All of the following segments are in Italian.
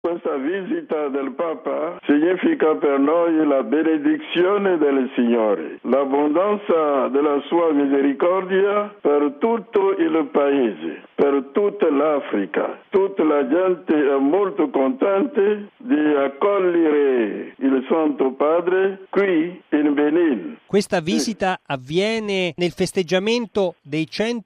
Questa visita del Papa significa per noi la benedizione del Signore, l'abbondanza della sua misericordia per tutto il Paese, per tutta l'Africa. Tutta la gente è molto contenta di accogliere il Santo Padre qui in Benin. Questa visita avviene nel festeggiamento dei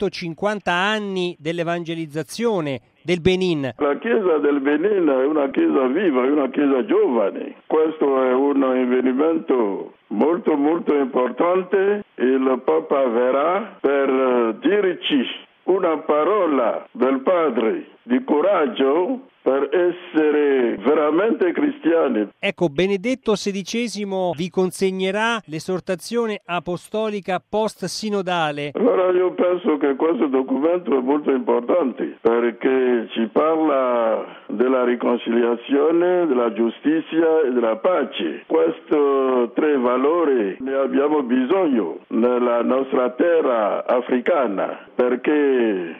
150 anni dell'evangelizzazione del Benin. La Chiesa del Benin è una Chiesa viva, è una Chiesa giovane. Questo è un avvenimento molto importante. Il Papa verrà per dirci una parola del Padre di coraggio per essere veramente cristiani. Ecco, Benedetto XVI vi consegnerà l'esortazione apostolica post-sinodale. Allora io penso che questo documento è molto importante perché ci parla della riconciliazione, della giustizia e della pace. Questi tre valori ne abbiamo bisogno nella nostra terra africana perché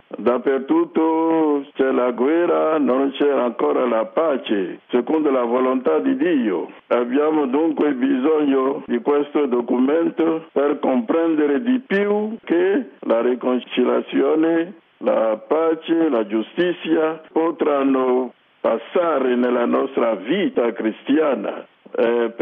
dappertutto c'è la guerra, non c'è ancora la pace, secondo la volontà di Dio. Abbiamo dunque bisogno di questo documento per comprendere di più che la riconciliazione, la pace, la giustizia potranno passare nella nostra vita cristiana. Per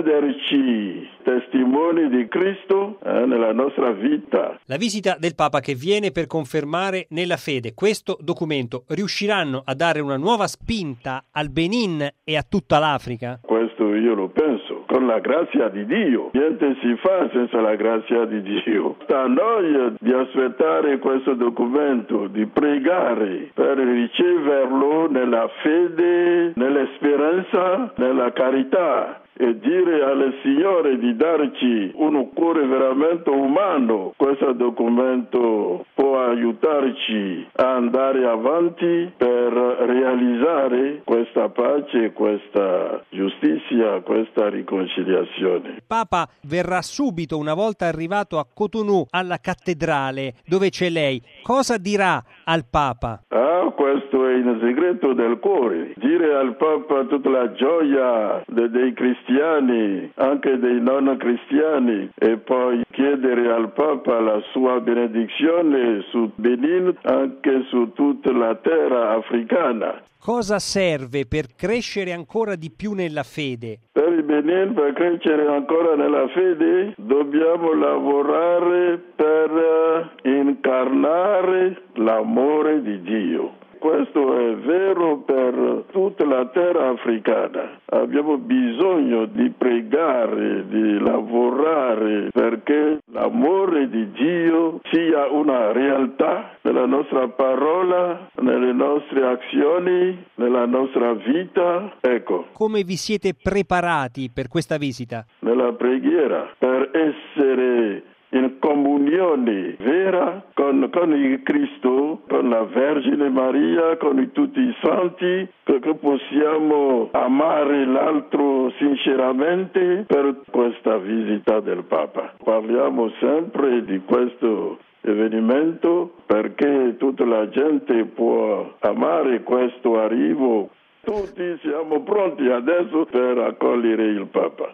renderci testimoni di Cristo nella nostra vita. La visita del Papa che viene per confermare nella fede questo documento riusciranno a dare una nuova spinta al Benin e a tutta l'Africa? Questo io lo penso, con la grazia di Dio. Niente si fa senza la grazia di Dio. Sta a noi di aspettare questo documento, di pregare per riceverlo nella fede, nella speranza, nella carità. E dire al Signore di darci un cuore veramente umano. Questo documento può aiutarci a andare avanti per realizzare questa pace, questa giustizia, questa riconciliazione. Il Papa verrà subito, una volta arrivato a Cotonou, alla cattedrale dove c'è lei. Cosa dirà al Papa? Questo è il segreto del cuore. Dire al Papa tutta la gioia dei cristiani, anche dei non cristiani, e poi chiedere al Papa la sua benedizione su Benin, anche su tutta la terra africana. Cosa serve per crescere ancora di più nella fede? Per il Benin, per crescere ancora nella fede, dobbiamo lavorare per incarnare l'amore di Dio. Questo è vero per tutta la terra africana. Abbiamo bisogno di pregare, di lavorare perché l'amore di Dio sia una realtà nella nostra parola, nelle nostre azioni, nella nostra vita. Ecco. Come vi siete preparati per questa visita? Nella preghiera, per essere in comunione vera con il Cristo, con la Vergine Maria, con tutti i santi, che possiamo amare l'altro sinceramente per questa visita del Papa. Parliamo sempre di questo avvenimento perché tutta la gente può amare questo arrivo. Tutti siamo pronti adesso per accogliere il Papa.